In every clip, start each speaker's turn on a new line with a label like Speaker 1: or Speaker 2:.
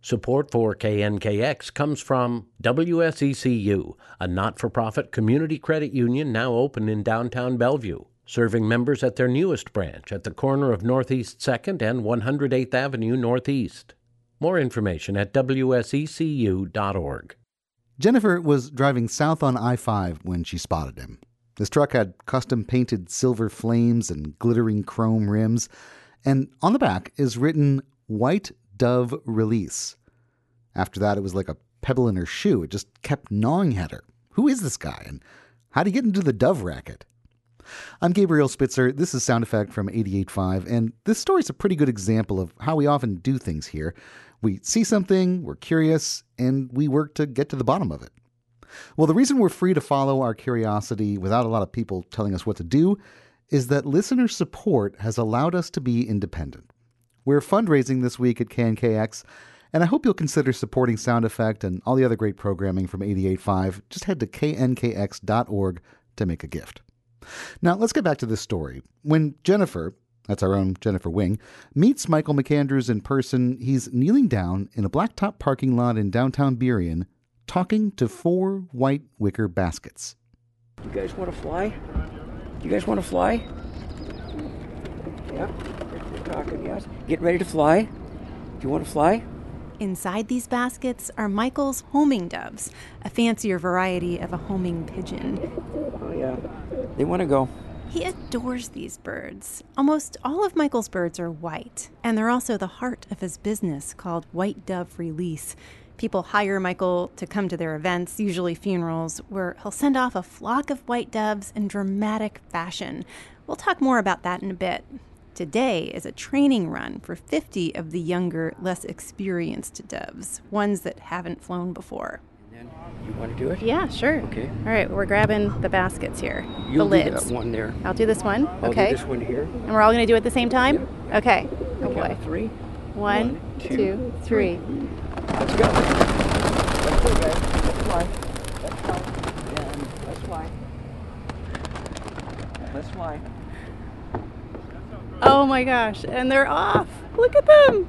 Speaker 1: Support for KNKX comes from WSECU, a not-for-profit community credit union now open in downtown Bellevue, serving members at their newest branch at the corner of Northeast 2nd and 108th Avenue Northeast. More information at wsecu.org.
Speaker 2: Jennifer was driving south on I-5 when she spotted him. His truck had custom-painted silver flames and glittering chrome rims, and on the back is written White Dove Release. After that, it was like a pebble in her shoe. It just kept gnawing at her. Who is this guy, and how did he get into the Dove racket? I'm Gabriel Spitzer. This is Sound Effect from 88.5, and this story's a pretty good example of how we often do things here. We see something, we're curious, and we work to get to the bottom of it. Well, the reason we're free to follow our curiosity without a lot of people telling us what to do is that listener support has allowed us to be independent. We're fundraising this week at KNKX, and I hope you'll consider supporting Sound Effect and all the other great programming from 88.5. Just head to knkx.org to make a gift. Now, let's get back to this story. When Jennifer, that's our own Jennifer Wing, meets Michael McAndrews in person, he's kneeling down in a blacktop parking lot in downtown Burien, talking to 4 white wicker baskets.
Speaker 3: You guys want to fly? You guys want to fly? Yeah, you're talking, yes. Get ready to fly. Do you want to fly?
Speaker 4: Inside these baskets are Michael's homing doves, a fancier variety of a homing pigeon.
Speaker 3: Oh, yeah. They want to go.
Speaker 4: He adores these birds. Almost all of Michael's birds are white, and they're also the heart of his business called White Dove Release. People hire Michael to come to their events, usually funerals, where he'll send off a flock of white doves in dramatic fashion. We'll talk more about that in a bit. Today is a training run for 50 of the younger, less experienced doves, ones that haven't flown before.
Speaker 3: And then you want to do it?
Speaker 4: Yeah, sure.
Speaker 3: Okay.
Speaker 4: All right, we're grabbing the baskets here,
Speaker 3: You'll
Speaker 4: the
Speaker 3: do
Speaker 4: lids.
Speaker 3: that one there.
Speaker 4: I'll do this one.
Speaker 3: I'll
Speaker 4: Okay.
Speaker 3: do this one here.
Speaker 4: And we're all going to do it at the same time?
Speaker 3: Yeah.
Speaker 4: Okay. Oh,
Speaker 3: Okay,
Speaker 4: boy.
Speaker 3: 3.
Speaker 4: 1, 2, 3.
Speaker 3: Let's go. Let's go, guys. Let's fly. Let's go. And let's fly. Let's fly.
Speaker 4: Oh my gosh, and they're off. Look at them.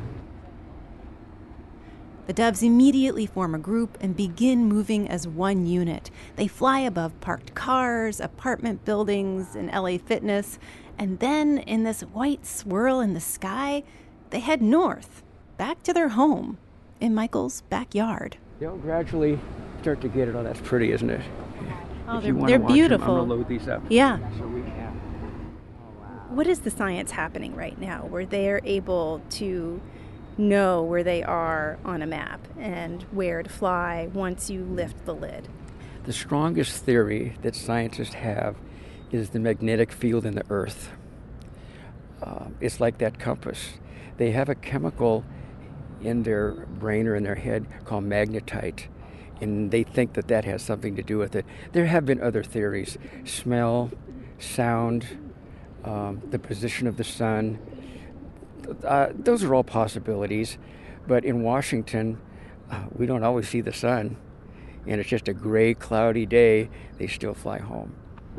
Speaker 4: The doves immediately form a group and begin moving as one unit. They fly above parked cars, apartment buildings, and LA Fitness, and then in this white swirl in the sky, they head north, back to their home in Michael's backyard.
Speaker 3: They'll gradually start to get it. Oh, that's pretty, isn't it?
Speaker 4: Oh,
Speaker 3: If you wanna
Speaker 4: they're
Speaker 3: watch 'em,
Speaker 4: beautiful.
Speaker 3: I'm going to load these up.
Speaker 4: Yeah.
Speaker 3: So we can.
Speaker 4: What is the science happening right now where they're able to know where they are on a map and where to fly once you lift the lid?
Speaker 3: The strongest theory that scientists have is the magnetic field in the Earth. It's like that compass. They have a chemical in their brain or in their head called magnetite, and they think that that has something to do with it. There have been other theories: smell, sound, the position of the sun. Those are all possibilities, but in Washington, we don't always see the sun, and it's just a gray, cloudy day. They still fly home.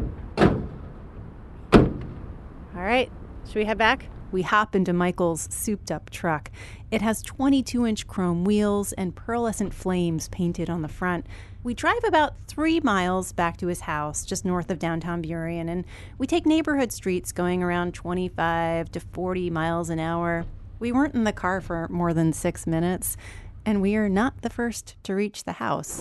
Speaker 4: All right, should we head back? We hop into Michael's souped-up truck. It has 22-inch chrome wheels and pearlescent flames painted on the front. We drive about 3 miles back to his house just north of downtown Burien, and we take neighborhood streets going around 25 to 40 miles an hour. We weren't in the car for more than 6 minutes, and we are not the first to reach the house.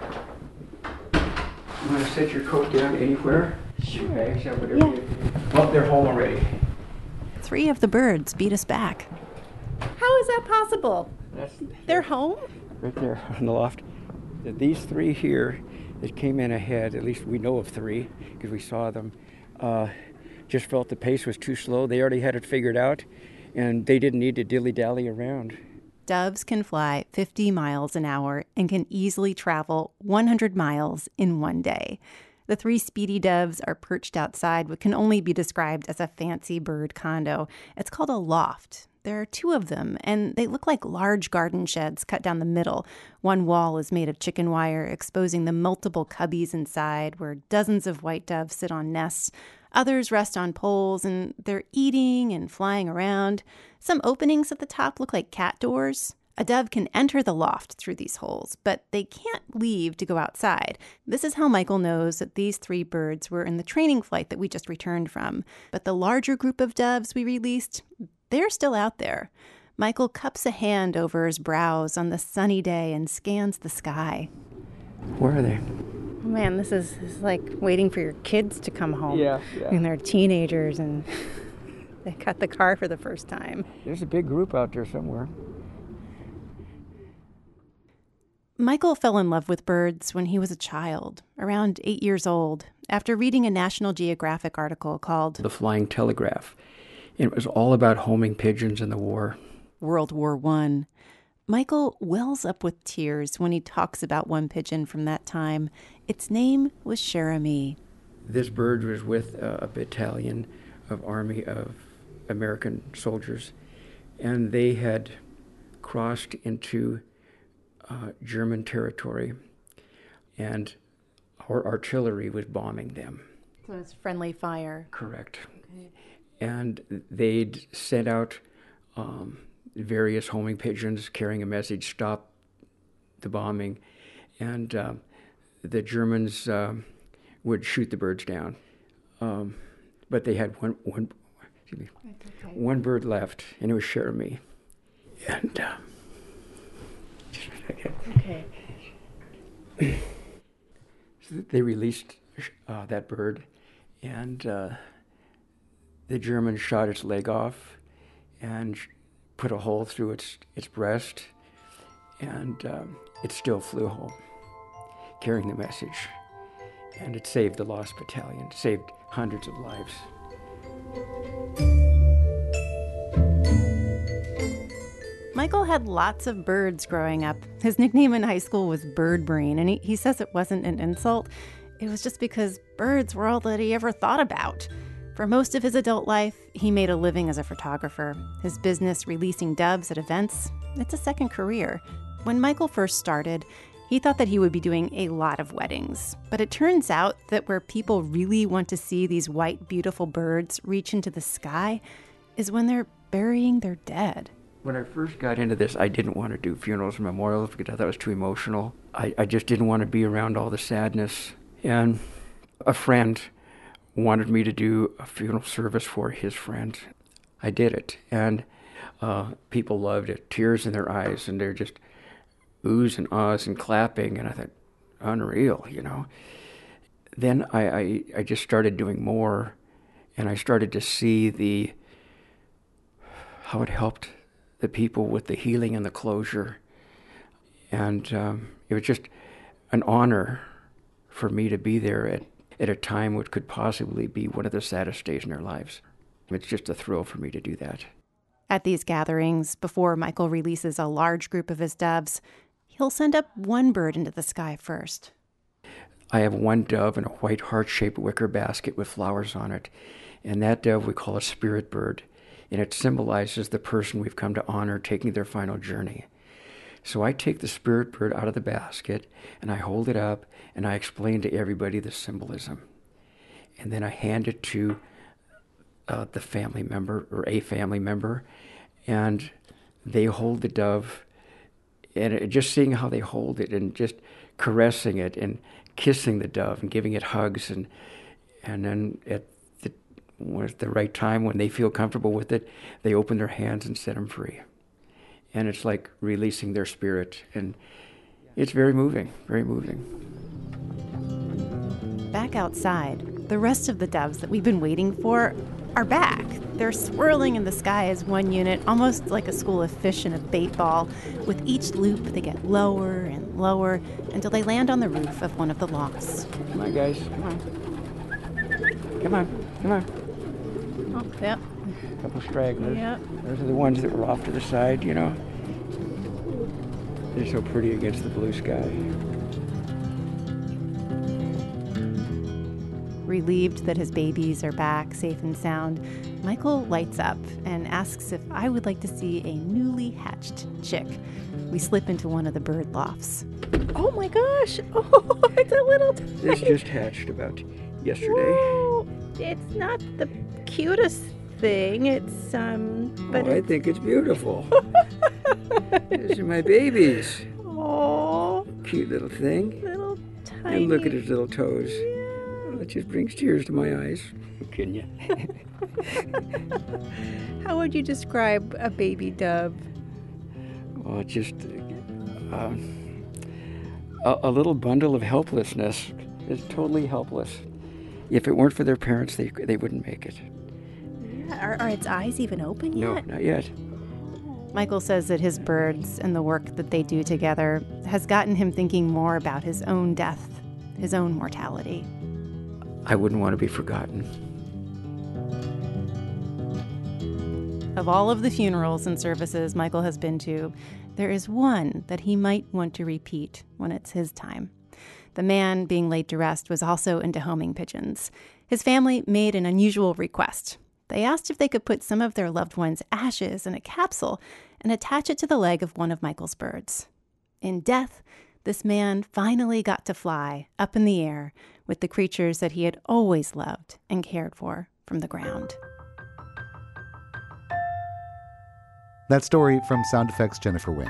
Speaker 3: You want to set your coat down anywhere?
Speaker 4: Sure.
Speaker 3: Bags, whatever.
Speaker 4: Yeah.
Speaker 3: Well, they're home already.
Speaker 4: 3 of the birds beat us back. How is that possible? They're home?
Speaker 3: Right there on the loft. These 3 here that came in ahead, at least we know of 3 because we saw them, just felt the pace was too slow. They already had it figured out, and they didn't need to dilly-dally around.
Speaker 4: Doves can fly 50 miles an hour and can easily travel 100 miles in one day. The 3 speedy doves are perched outside what can only be described as a fancy bird condo. It's called a loft. There are 2 of them, and they look like large garden sheds cut down the middle. One wall is made of chicken wire, exposing the multiple cubbies inside where dozens of white doves sit on nests. Others rest on poles, and they're eating and flying around. Some openings at the top look like cat doors. A dove can enter the loft through these holes, but they can't leave to go outside. This is how Michael knows that these 3 birds were in the training flight that we just returned from. But the larger group of doves we released, they're still out there. Michael cups a hand over his brows on the sunny day and scans the sky.
Speaker 3: Where are they?
Speaker 4: Oh man, this is like waiting for your kids to come home.
Speaker 3: Yeah.
Speaker 4: And they're teenagers and they got the car for the first time.
Speaker 3: There's a big group out there somewhere.
Speaker 4: Michael fell in love with birds when he was a child, around 8 years old, after reading a National Geographic article called
Speaker 3: The Flying Telegraph. It was all about homing pigeons in the war.
Speaker 4: World War I. Michael wells up with tears when he talks about one pigeon from that time. Its name was Cher-Ami.
Speaker 3: This bird was with a battalion of Army of American soldiers, and they had crossed into German territory, and our artillery was bombing them.
Speaker 4: So it's friendly fire.
Speaker 3: Correct.
Speaker 4: Okay.
Speaker 3: And they'd sent out various homing pigeons carrying a message, stop the bombing, and the Germans would shoot the birds down. But they had one bird left, and it was Cher-Ami. And
Speaker 4: Okay.
Speaker 3: So they released that bird, and the Germans shot its leg off and put a hole through its breast, and it still flew home, carrying the message. And it saved the lost battalion, saved hundreds of lives.
Speaker 4: Michael had lots of birds growing up. His nickname in high school was Bird Brain, and he says it wasn't an insult. It was just because birds were all that he ever thought about. For most of his adult life, he made a living as a photographer. His business releasing doves at events, it's a second career. When Michael first started, he thought that he would be doing a lot of weddings. But it turns out that where people really want to see these white, beautiful birds reach into the sky is when they're burying their dead.
Speaker 3: When I first got into this, I didn't want to do funerals and memorials because I thought it was too emotional. I just didn't want to be around all the sadness. And a friend wanted me to do a funeral service for his friend. I did it, and people loved it. Tears in their eyes, and they're just oohs and ahs and clapping, and I thought, unreal, you know. Then I just started doing more, and I started to see how it helped the people with the healing and the closure. And it was just an honor for me to be there at a time which could possibly be one of the saddest days in their lives. It's just a thrill for me to do that.
Speaker 4: At these gatherings, before Michael releases a large group of his doves, he'll send up one bird into the sky first.
Speaker 3: I have one dove in a white heart-shaped wicker basket with flowers on it, and that dove we call a spirit bird, and it symbolizes the person we've come to honor taking their final journey. So I take the spirit bird out of the basket, and I hold it up, and I explain to everybody the symbolism. And then I hand it to the family member, or a family member, and they hold the dove, and just seeing how they hold it, and just caressing it, and kissing the dove, and giving it hugs, and then at the right time, when they feel comfortable with it, they open their hands and set them free. And it's like releasing their spirit, and it's very moving, very moving.
Speaker 4: Back outside, the rest of the doves that we've been waiting for are back. They're swirling in the sky as one unit, almost like a school of fish in a bait ball. With each loop, they get lower and lower until they land on the roof of one of the lofts.
Speaker 3: Come on, guys. Come on. Come on. Come on.
Speaker 4: Oh, yep.
Speaker 3: A couple stragglers.
Speaker 4: Yep.
Speaker 3: Those are the ones that were off to the side, you know. They're so pretty against the blue sky.
Speaker 4: Relieved that his babies are back safe and sound, Michael lights up and asks if I would like to see a newly hatched chick. We slip into one of the bird lofts. Oh my gosh! Oh, it's a little
Speaker 3: This just hatched about yesterday.
Speaker 4: Whoa. It's not the cutest thing. It's
Speaker 3: I think it's beautiful. These are my babies.
Speaker 4: Oh,
Speaker 3: Cute little thing.
Speaker 4: little tiny.
Speaker 3: And look at his little toes. Oh, it just brings tears to my eyes. Can you?
Speaker 4: How would you describe a baby dove?
Speaker 3: Oh, just a little bundle of helplessness. It's totally helpless. If it weren't for their parents, they wouldn't make it.
Speaker 4: Yeah. Are its eyes even open yet?
Speaker 3: No, not yet.
Speaker 4: Michael says that his birds and the work that they do together has gotten him thinking more about his own death, his own mortality.
Speaker 3: I wouldn't want to be forgotten.
Speaker 4: Of all of the funerals and services Michael has been to, there is one that he might want to repeat when it's his time. The man being laid to rest was also into homing pigeons. His family made an unusual request. They asked if they could put some of their loved one's ashes in a capsule and attach it to the leg of one of Michael's birds. In death, this man finally got to fly up in the air with the creatures that he had always loved and cared for from the ground.
Speaker 2: That story from Sound Effects' Jennifer Wing.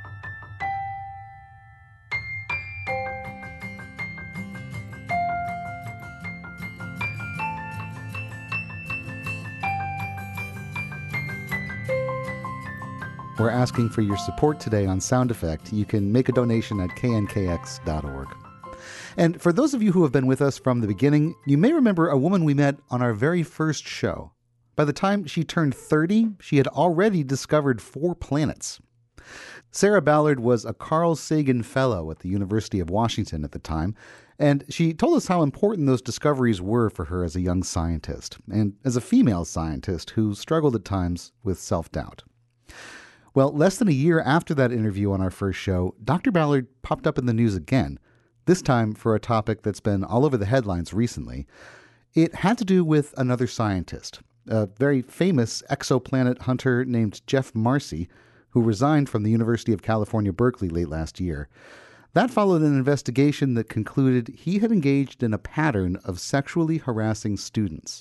Speaker 2: We're asking for your support today on Sound Effect. You can make a donation at knkx.org. And for those of you who have been with us from the beginning, you may remember a woman we met on our very first show. By the time she turned 30, she had already discovered 4 planets. Sarah Ballard was a Carl Sagan Fellow at the University of Washington at the time, and she told us how important those discoveries were for her as a young scientist, and as a female scientist who struggled at times with self-doubt. Well, less than a year after that interview on our first show, Dr. Ballard popped up in the news again, this time for a topic that's been all over the headlines recently. It had to do with another scientist, a very famous exoplanet hunter named Geoff Marcy, who resigned from the University of California, Berkeley late last year. That followed an investigation that concluded he had engaged in a pattern of sexually harassing students.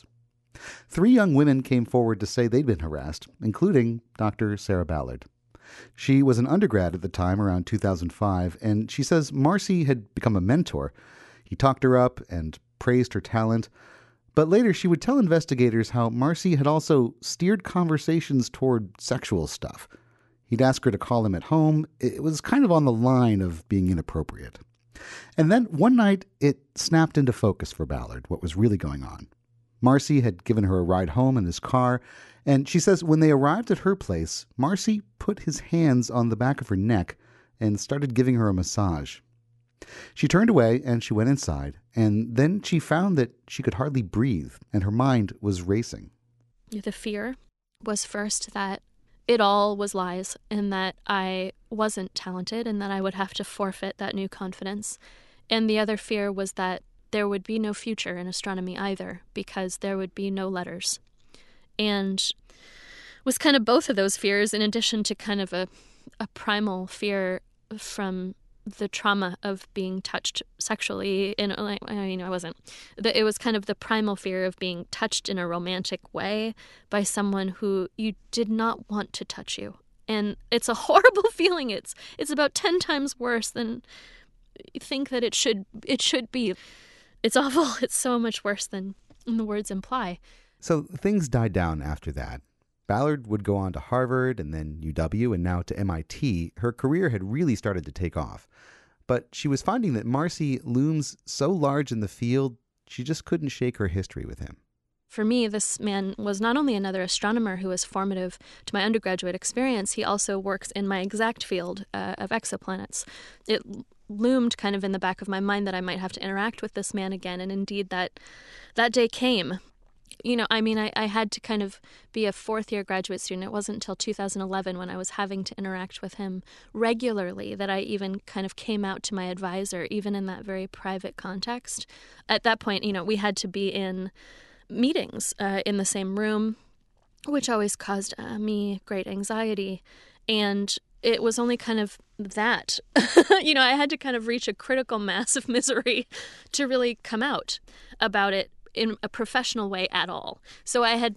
Speaker 2: 3 young women came forward to say they'd been harassed, including Dr. Sarah Ballard. She was an undergrad at the time, around 2005, and she says Marcy had become a mentor. He talked her up and praised her talent. But later she would tell investigators how Marcy had also steered conversations toward sexual stuff. He'd ask her to call him at home. It was kind of on the line of being inappropriate. And then one night it snapped into focus for Ballard, what was really going on. Marcy had given her a ride home in his car, and she says when they arrived at her place, Marcy put his hands on the back of her neck and started giving her a massage. She turned away and she went inside, and then she found that she could hardly breathe and her mind was racing.
Speaker 5: The fear was first that it all was lies and that I wasn't talented and that I would have to forfeit that new confidence. And the other fear was that there would be no future in astronomy either because there would be no letters. And was kind of both of those fears in addition to kind of a primal fear from the trauma of being touched sexually. I wasn't. It was kind of the primal fear of being touched in a romantic way by someone who you did not want to touch you. And it's a horrible feeling. It's about 10 times worse than you think that it should be. It's awful. It's so much worse than the words imply.
Speaker 2: So things died down after that. Ballard would go on to Harvard and then UW and now to MIT. Her career had really started to take off. But she was finding that Marcy looms so large in the field, she just couldn't shake her history with him.
Speaker 5: For me, this man was not only another astronomer who was formative to my undergraduate experience, he also works in my exact field of exoplanets. It loomed kind of in the back of my mind that I might have to interact with this man again, and indeed that day came. I had to kind of be a 4th-year graduate student. It wasn't until 2011 when I was having to interact with him regularly that I even kind of came out to my advisor, even in that very private context. At that point, we had to be in meetings in the same room, which always caused me great anxiety. And it was only kind of that. I had to kind of reach a critical mass of misery to really come out about it in a professional way at all. So I had been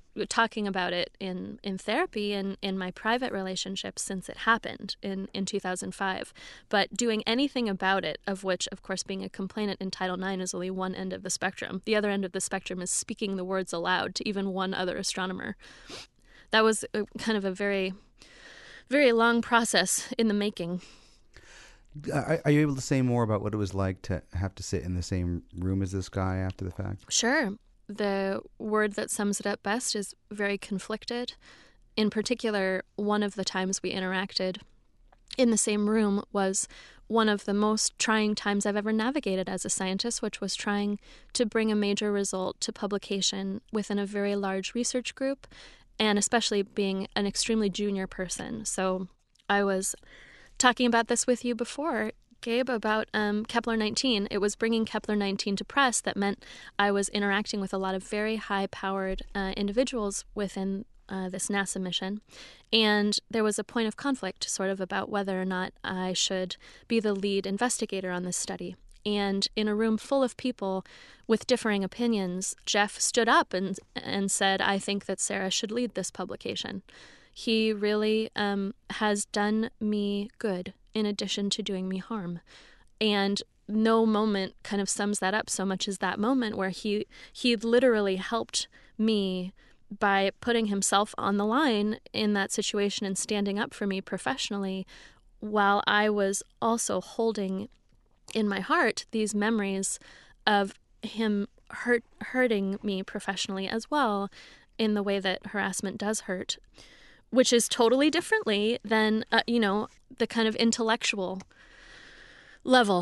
Speaker 5: talking about it in therapy and in my private relationships since it happened in 2005. But doing anything about it, of which, of course, being a complainant in Title IX is only one end of the spectrum. The other end of the spectrum is speaking the words aloud to even one other astronomer. That was kind of a very, very long process in the making.
Speaker 6: Are you able to say more about what it was like to have to sit in the same room as this guy after the fact?
Speaker 5: Sure. The word that sums it up best is very conflicted. In particular, one of the times we interacted in the same room was one of the most trying times I've ever navigated as a scientist, which was trying to bring a major result to publication within a very large research group, and especially being an extremely junior person. So I was talking about this with you before, Gabe, about Kepler-19. It was bringing Kepler-19 to press that meant I was interacting with a lot of very high-powered individuals within this NASA mission. And there was a point of conflict sort of about whether or not I should be the lead investigator on this study. And in a room full of people with differing opinions, Jeff stood up and said, I think that Sarah should lead this publication. He really has done me good in addition to doing me harm. And no moment kind of sums that up so much as that moment where he literally helped me by putting himself on the line in that situation and standing up for me professionally, while I was also holding in my heart these memories of him hurting me professionally as well, in the way that harassment does hurt, which is totally differently than, the kind of intellectual level.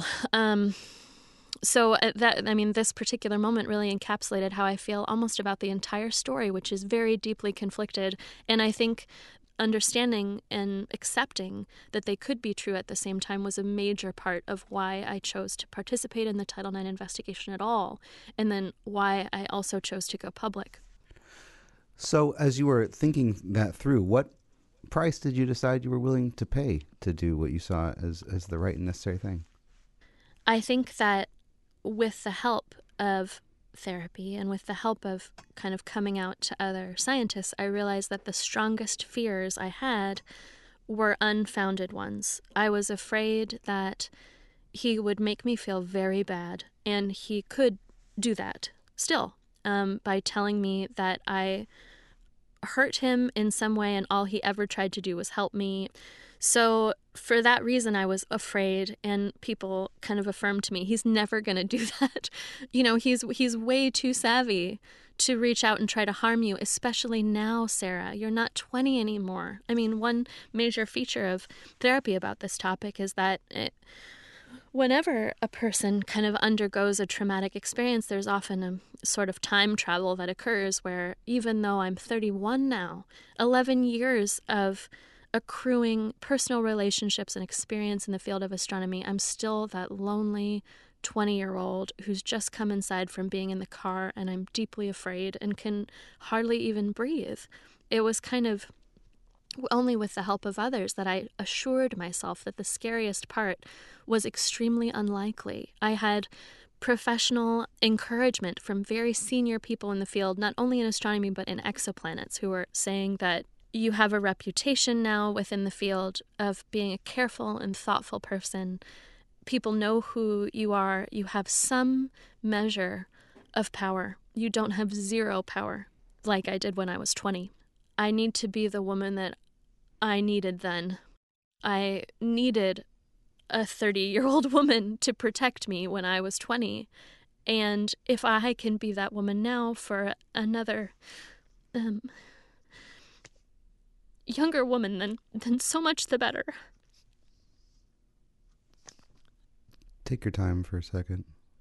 Speaker 5: This particular moment really encapsulated how I feel almost about the entire story, which is very deeply conflicted. And I think understanding and accepting that they could be true at the same time was a major part of why I chose to participate in the Title IX investigation at all, and then why I also chose to go public.
Speaker 6: So as you were thinking that through, what price did you decide you were willing to pay to do what you saw as the right and necessary thing?
Speaker 5: I think that with the help of therapy and with the help of kind of coming out to other scientists, I realized that the strongest fears I had were unfounded ones. I was afraid that he would make me feel very bad, and he could do that still by telling me that I hurt him in some way and all he ever tried to do was help me. So for that reason, I was afraid, and people kind of affirmed to me, he's never going to do that. He's way too savvy to reach out and try to harm you, especially now, Sarah. You're not 20 anymore. I mean, one major feature of therapy about this topic is that whenever a person kind of undergoes a traumatic experience, there's often a sort of time travel that occurs where even though I'm 31 now, 11 years of accruing personal relationships and experience in the field of astronomy, I'm still that lonely 20-year-old who's just come inside from being in the car, and I'm deeply afraid and can hardly even breathe. It was kind of only with the help of others that I assured myself that the scariest part was extremely unlikely. I had professional encouragement from very senior people in the field, not only in astronomy but in exoplanets, who were saying that you have a reputation now within the field of being a careful and thoughtful person. People know who you are. You have some measure of power. You don't have zero power like I did when I was 20. I need to be the woman that I needed then. I needed a 30-year-old woman to protect me when I was 20. And if I can be that woman now for another younger woman, then so much the better.
Speaker 6: Take your time for a second.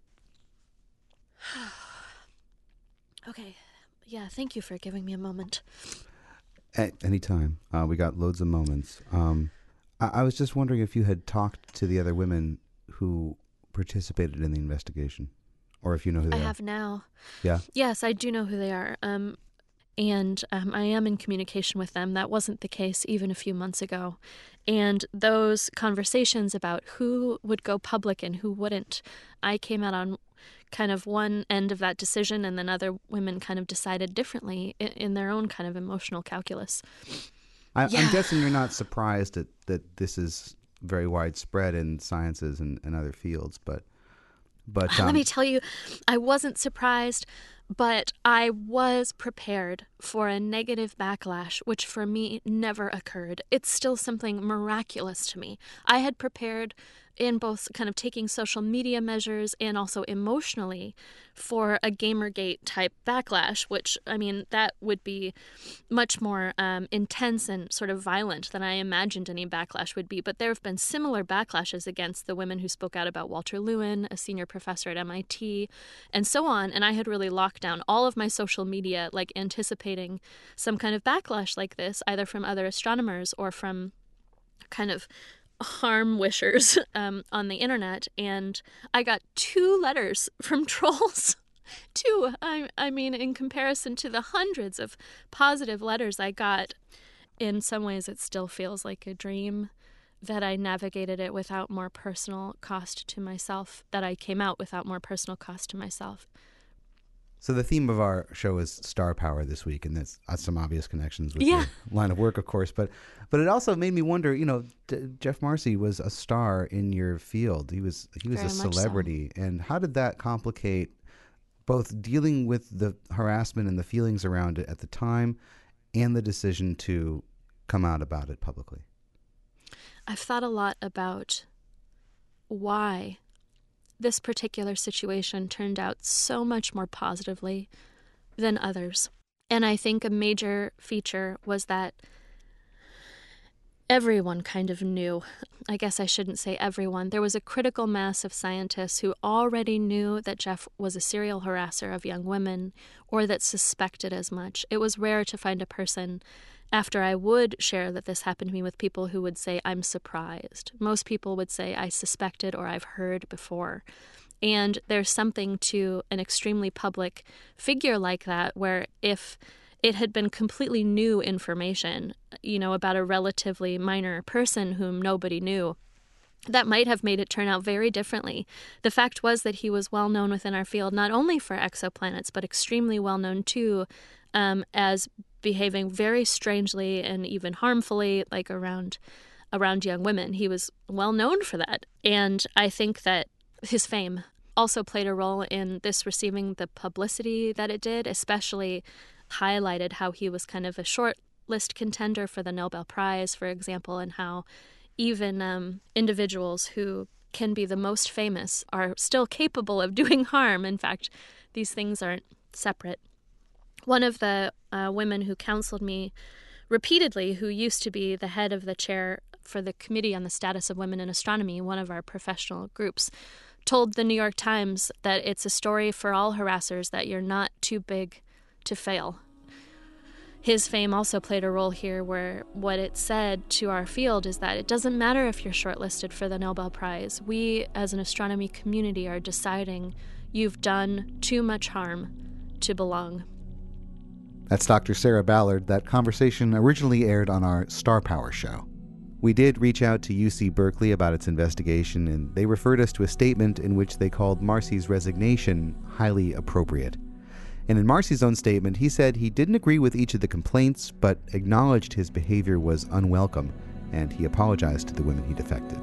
Speaker 5: Okay. Yeah, thank you for giving me a moment.
Speaker 6: At any time. We got loads of moments. I was just wondering if you had talked to the other women who participated in the investigation, or if you know who they are.
Speaker 5: I have now.
Speaker 6: Yeah?
Speaker 5: Yes, I do know who they are. And I am in communication with them. That wasn't the case even a few months ago. And those conversations about who would go public and who wouldn't, I came out on kind of one end of that decision, and then other women kind of decided differently in their own kind of emotional calculus.
Speaker 6: I'm guessing you're not surprised that this is very widespread in sciences and other fields, but
Speaker 5: let me tell you, I wasn't surprised, but I was prepared for a negative backlash, which for me never occurred. It's still something miraculous to me. I had prepared in both kind of taking social media measures and also emotionally for a Gamergate type backlash, which, I mean, that would be much more intense and sort of violent than I imagined any backlash would be. But there have been similar backlashes against the women who spoke out about Walter Lewin, a senior professor at MIT, and so on. And I had really locked down all of my social media, like anticipating some kind of backlash like this, either from other astronomers or from kind of harm wishers on the internet, and I got 2 letters from trolls. 2. I mean, in comparison to the hundreds of positive letters I got, in some ways it still feels like a dream that I navigated it without more personal cost to myself, that I came out without more personal cost to myself.
Speaker 6: So the theme of our show is star power this week, and there's some obvious connections with your line of work, of course. But it also made me wonder. Jeff Marcy was a star in your field. He was a celebrity, and how did that complicate both dealing with the harassment and the feelings around it at the time, and the decision to come out about it publicly?
Speaker 5: I've thought a lot about why this particular situation turned out so much more positively than others. And I think a major feature was that everyone kind of knew. I guess I shouldn't say everyone. There was a critical mass of scientists who already knew that Jeff was a serial harasser of young women, or that suspected as much. It was rare to find a person, after I would share that this happened to me with people, who would say, I'm surprised. Most people would say, I suspected or I've heard before. And there's something to an extremely public figure like that, where if it had been completely new information, about a relatively minor person whom nobody knew, that might have made it turn out very differently. The fact was that he was well known within our field, not only for exoplanets, but extremely well known too, as behaving very strangely and even harmfully, like around young women. He was well known for that. And I think that his fame also played a role in this receiving the publicity that it did, especially highlighted how he was kind of a short list contender for the Nobel Prize, for example, and how even individuals who can be the most famous are still capable of doing harm. In fact, these things aren't separate. One of the women who counseled me repeatedly, who used to be the head of the chair for the Committee on the Status of Women in Astronomy, one of our professional groups, told the New York Times that it's a story for all harassers that you're not too big to fail. His fame also played a role here, where what it said to our field is that it doesn't matter if you're shortlisted for the Nobel Prize. We, as an astronomy community, are deciding you've done too much harm to belong.
Speaker 2: That's Dr. Sarah Ballard. That conversation originally aired on our Star Power show.
Speaker 6: We did reach out to UC Berkeley about its investigation, and they referred us to a statement in which they called Marcy's resignation highly appropriate. And in Marcy's own statement, he said he didn't agree with each of the complaints, but acknowledged his behavior was unwelcome, and he apologized to the women he defected.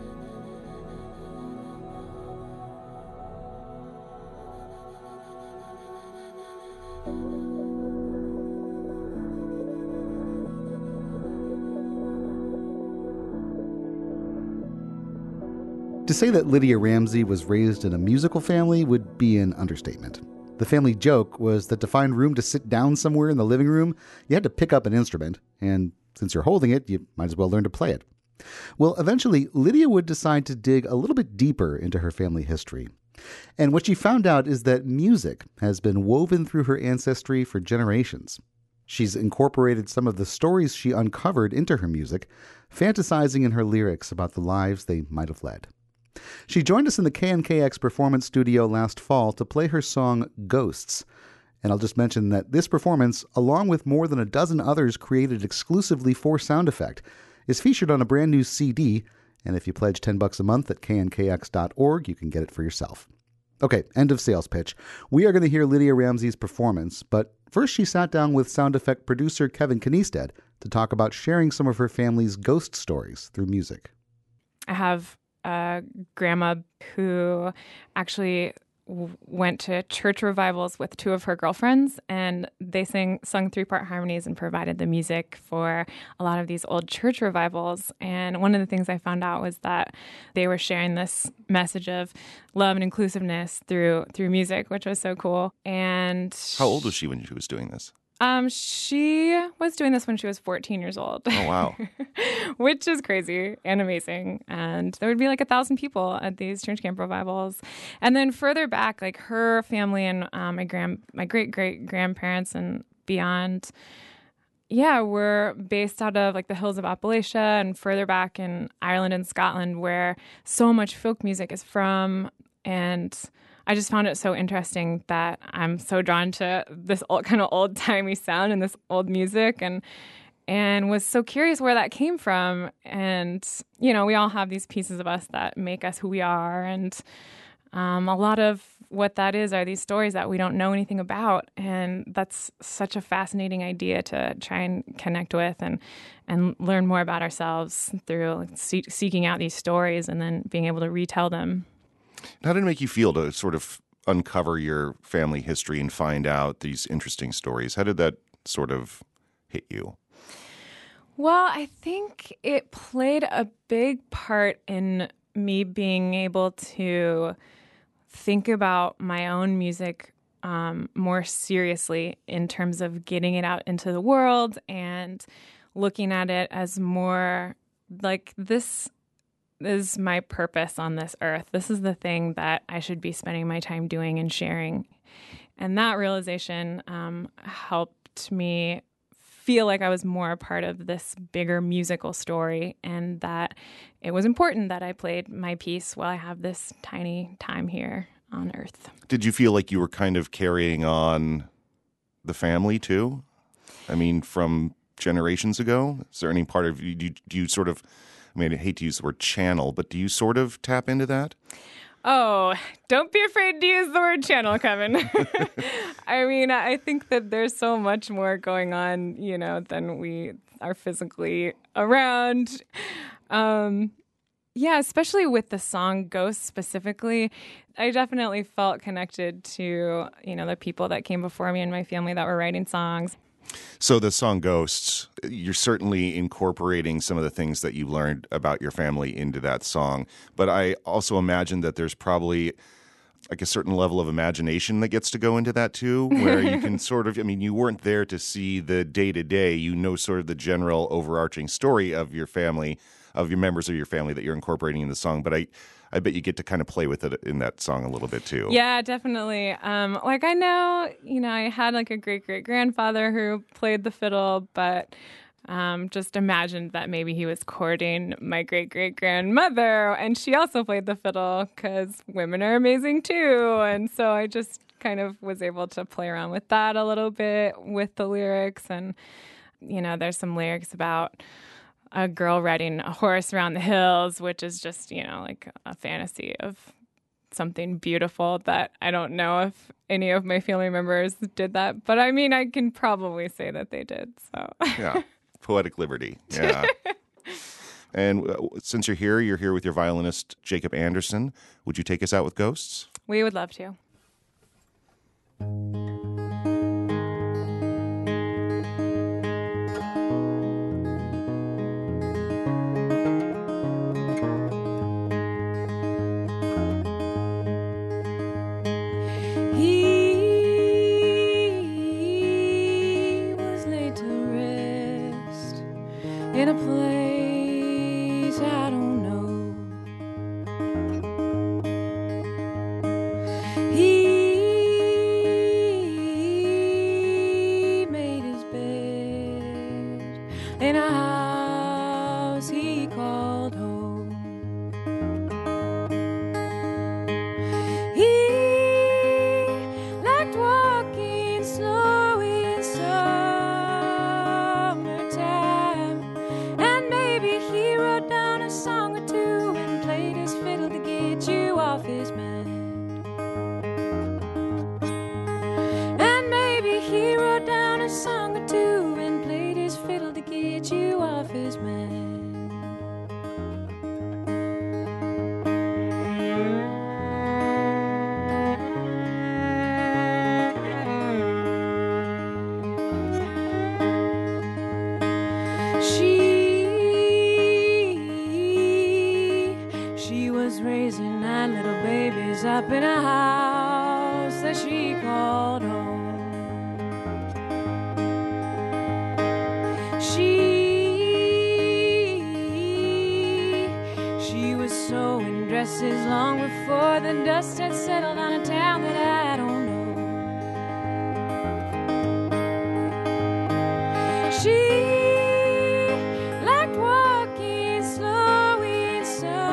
Speaker 2: To say that Lydia Ramsey was raised in a musical family would be an understatement. The family joke was that to find room to sit down somewhere in the living room, you had to pick up an instrument, and since you're holding it, you might as well learn to play it. Well, eventually, Lydia would decide to dig a little bit deeper into her family history. And what she found out is that music has been woven through her ancestry for generations. She's incorporated some of the stories she uncovered into her music, fantasizing in her lyrics about the lives they might have led. She joined us in the KNKX Performance Studio last fall to play her song Ghosts. And I'll just mention that this performance, along with more than a dozen others created exclusively for Sound Effect, is featured on a brand new CD, and if you pledge $10 a month at knkx.org, you can get it for yourself. Okay, end of sales pitch. We are going to hear Lydia Ramsey's performance, but first she sat down with sound effect producer Kevin Kniestead to talk about sharing some of her family's ghost stories through music.
Speaker 7: I have a grandma who actually went to church revivals with two of her girlfriends, and they sung three-part harmonies and provided the music for a lot of these old church revivals. And one of the things I found out was that they were sharing this message of love and inclusiveness through music, which was so cool. And
Speaker 8: how old was she when she was doing this?
Speaker 7: She was doing this when she was 14 years old.
Speaker 8: Oh, wow.
Speaker 7: Which is crazy and amazing. And there would be like 1,000 people at these church camp revivals. And then further back, like her family and my great-great-grandparents and beyond, were based out of like the hills of Appalachia and further back in Ireland and Scotland, where so much folk music is from. And I just found it so interesting that I'm so drawn to this kind of old-timey sound and this old music, and was so curious where that came from. And, we all have these pieces of us that make us who we are. And a lot of what that is are these stories that we don't know anything about. And that's such a fascinating idea to try and connect with and learn more about ourselves through seeking out these stories and then being able to retell them.
Speaker 8: How did it make you feel to sort of uncover your family history and find out these interesting stories? How did that sort of hit you?
Speaker 7: Well, I think it played a big part in me being able to think about my own music more seriously in terms of getting it out into the world and looking at it as more like this is my purpose on this earth. This is the thing that I should be spending my time doing and sharing. And that realization helped me feel like I was more a part of this bigger musical story, and that it was important that I played my piece while I have this tiny time here on earth. Did
Speaker 8: you feel like you were kind of carrying on the family too? I mean, from generations ago? Is there any part of you, do you sort of, I mean, I hate to use the word channel, but do you sort of tap into that?
Speaker 7: Oh, don't be afraid to use the word channel, Kevin. I mean, I think that there's so much more going on, than we are physically around. Especially with the song Ghosts specifically, I definitely felt connected to, the people that came before me in my family that were writing songs.
Speaker 8: So the song Ghosts, you're certainly incorporating some of the things that you learned about your family into that song. But I also imagine that there's probably like a certain level of imagination that gets to go into that too, where you can sort of, I mean, you weren't there to see the day-to-day, sort of the general overarching story of your family, of your members of your family that you're incorporating in the song. But I bet you get to kind of play with it in that song a little bit too.
Speaker 7: Yeah, definitely. I know, I had like a great-great-grandfather who played the fiddle, but just imagined that maybe he was courting my great-great-grandmother, and she also played the fiddle because women are amazing too. And so I just kind of was able to play around with that a little bit with the lyrics. And, there's some lyrics about a girl riding a horse around the hills, which is just, like a fantasy of something beautiful that I don't know if any of my family members did that. But I mean, I can probably say that they did. So
Speaker 8: yeah, poetic liberty. Yeah. And since you're here with your violinist, Jacob Anderson. Would you take us out with Ghosts?
Speaker 7: We would love to. In a place I don't know, he made his bed in a house he called home. He liked walking slow in summertime. He wrote down a song or two and played his fiddle to get you off his mind.
Speaker 9: raising 9 little babies up in a house that she called home. She was sewing dresses long before the dust had settled on a town that I don't know. She liked walking slow in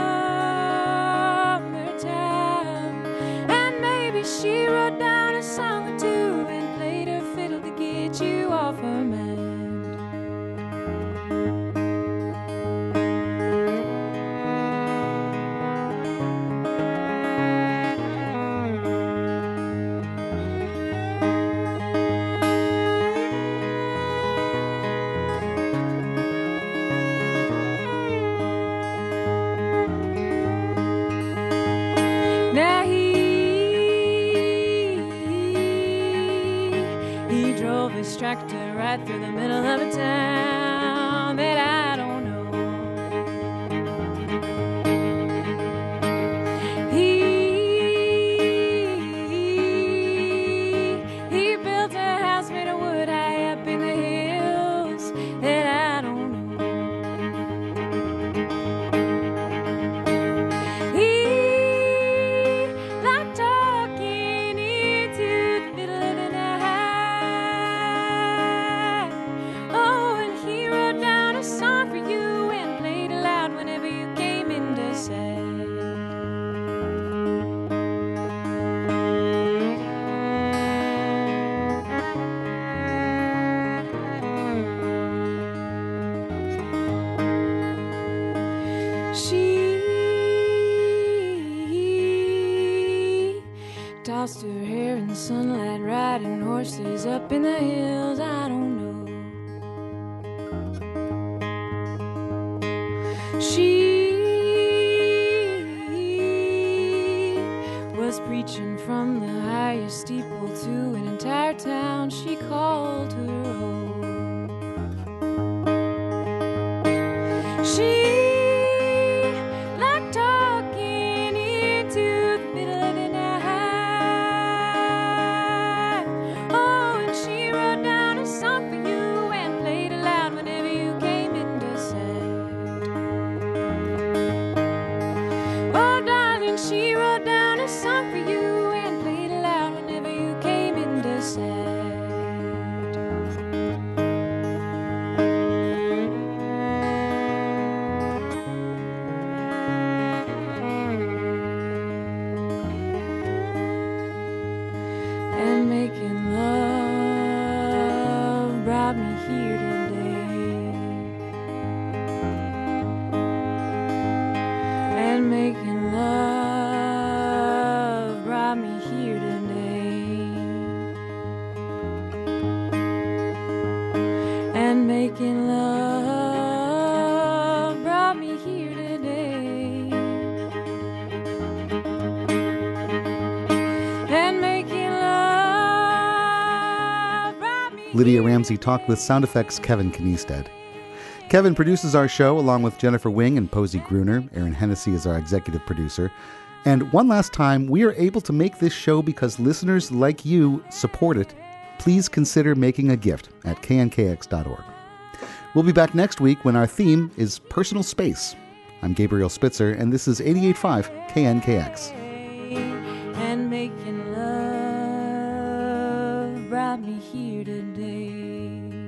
Speaker 9: summertime, and maybe she wrote down a song or two and played her fiddle to get you off her mind. Now he drove his tractor right through the middle of a town that I don't know. He built a house made of wood high up in the hills that I don't know. She tossed her hair in the sunlight, riding horses up in the hills, I don't know. She was preaching from the highest steeple to an entire town she called her own. She liked talking into the middle of the night. Oh, and she wrote down a song for you and played it loud whenever you came into sight. Oh, darling, she wrote down a song for you and played it loud whenever you came into sight. And making love brought me here today. And making love brought me here today. And making love brought me here today. And making love brought me.
Speaker 2: Lydia Ramsey talked with sound effects Kevin Kniestead. Kevin produces our show along with Jennifer Wing and Posey Gruner. Aaron Hennessy is our executive producer. And one last time, we are able to make this show because listeners like you support it. Please consider making a gift at knkx.org. We'll be back next week when our theme is personal space. I'm Gabriel Spitzer, and this is 88.5 KNKX.
Speaker 9: And making love brought me here today.